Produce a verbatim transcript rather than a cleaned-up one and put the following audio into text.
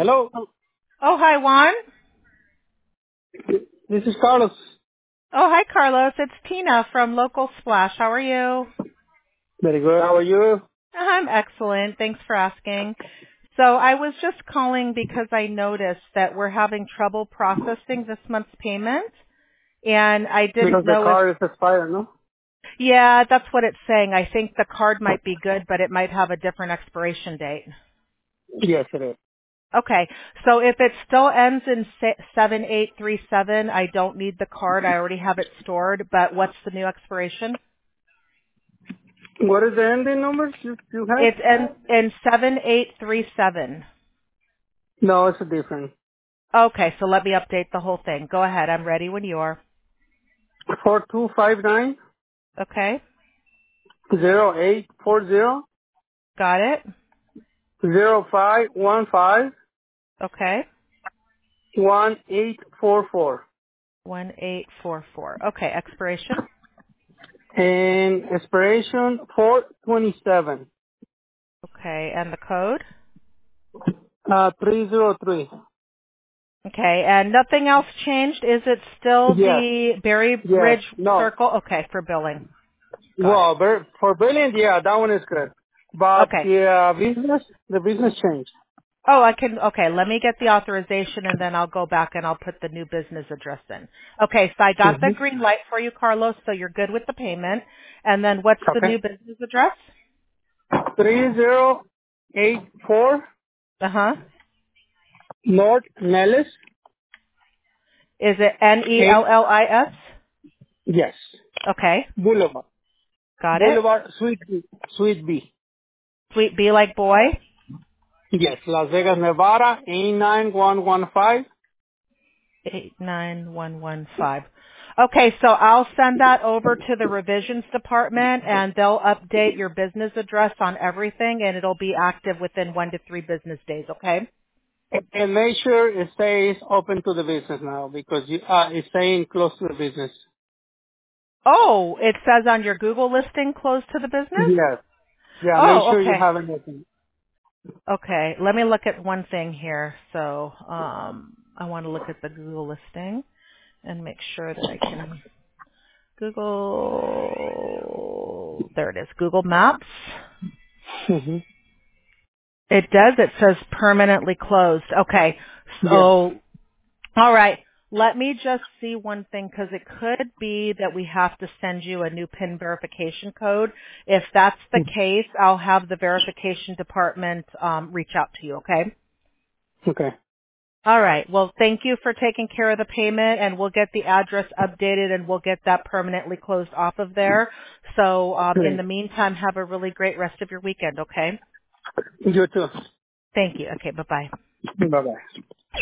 Hello. Oh, oh, hi, Juan. This is Carlos. Oh, hi, Carlos. It's Tina from Local Splash. How are you? Very good. How are you? I'm excellent. Thanks for asking. So I was just calling because I noticed that we're having trouble processing this month's payment, and I didn't Because the know if, car is expired, no? yeah, that's what it's saying. I think the card might be good, but it might have a different expiration date. Yes, it is. Okay, so if it still ends in seven eight three seven, I don't need the card. I already have it stored, but what's the new expiration? What is the ending number you, you have? It's in, in seven eight three seven. No, it's a different. Okay, so let me update the whole thing. Go ahead. I'm ready when you are. Four two five nine Okay, zero eight four zero got it. zero five one five Okay, one eight four four. one eight four four. Okay, expiration. And expiration four twenty seven. Okay, and the code. Uh, three zero three. Okay, and nothing else changed. Is it still Yes. the Berry Yes. Ridge No. Circle? Okay, for billing. Got it. Well, ver- for billing, yeah, that one is good. But Okay. the uh, business, the business changed. Oh, I can, okay, let me get the authorization and then I'll go back and I'll put the new business address in. Okay, so I got the Mm-hmm. green light for you, Carlos, so you're good with the payment. And then what's the Okay. new business address? three zero eight four Uh-huh. North Nellis. Is it N E L eight, L I S? yes. Okay, Boulevard. got it. Boulevard, Suite B. Suite B. Sweet B like boy. Yes. Las Vegas, Nevada, eight nine one one five. eight nine one one five. Okay, so I'll send that over to the revisions department and they'll update your business address on everything and it'll be active within one to three business days, okay? And make sure it stays open to the business now because you, uh, it's saying close to the business. Oh, it says on your Google listing close to the business? Yes. Yeah, make Oh, sure you okay. have it open. Okay, let me look at one thing here. So, um, I want to look at the Google listing and make sure that I can Google, there it is, Google Maps. Mm-hmm. It does, it says permanently closed. Okay, Yes. so, alright, let me just see one thing because it could be that we have to send you a new PIN verification code. If that's the case, I'll have the verification department um, reach out to you, okay? Okay. All right. Well, thank you for taking care of the payment, and we'll get the address updated, and we'll get that permanently closed off of there. So um, in Great. the meantime, have a really great rest of your weekend, okay? You too. Thank you. Okay, bye-bye. Bye-bye.